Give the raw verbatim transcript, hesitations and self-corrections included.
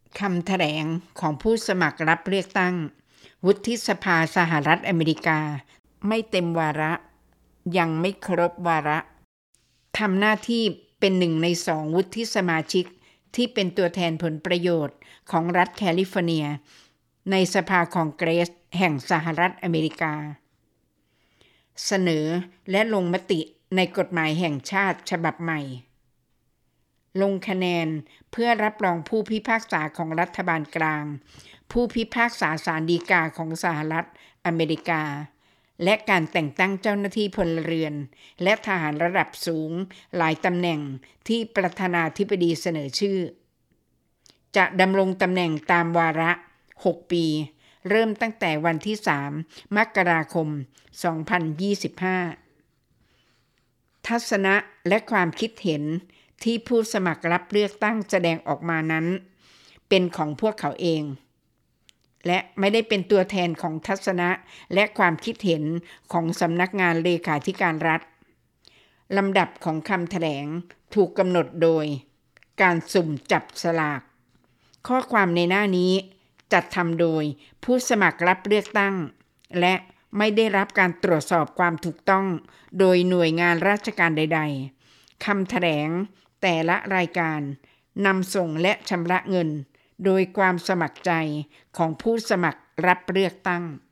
คำแถลงของผู้สมัครรับเลือกตั้งวุฒิสภาสหรัฐอเมริกาไม่เต็มวาระยังไม่ครบวาระทำหน้าที่เป็นหนึ่งในสองวุฒิสมาชิกที่เป็นตัวแทนผลประโยชน์ของรัฐแคลิฟอร์เนียในสภาคองเกรสแห่งสหรัฐอเมริกาเสนอและลงมติในกฎหมายแห่งชาติฉบับใหม่ลงคะแนนเพื่อรับรองผู้พิพากษาของรัฐบาลกลางผู้พิพากษาศาลฎีกาของสหรัฐอเมริกาและการแต่งตั้งเจ้าหน้าที่พลเรือนและทหารระดับสูงหลายตำแหน่งที่ประธานาธิบดีเสนอชื่อจะดำรงตำแหน่งตามวาระหกปีเริ่มตั้งแต่วันที่สามมกราคมสองพันยี่สิบห้าทัศนะและความคิดเห็นที่ผู้สมัครรับเลือกตั้งแสดงออกมานั้นเป็นของพวกเขาเองและไม่ได้เป็นตัวแทนของทัศนะและความคิดเห็นของสำนักงานเลขาธิการรัฐลำดับของคำแถลงถูกกำหนดโดยการสุ่มจับสลากข้อความในหน้านี้จัดทำโดยผู้สมัครรับเลือกตั้งและไม่ได้รับการตรวจสอบความถูกต้องโดยหน่วยงานราชการใดๆคำแถลงแต่ละรายการนำส่งและชำระเงินโดยความสมัครใจของผู้สมัครรับเลือกตั้ง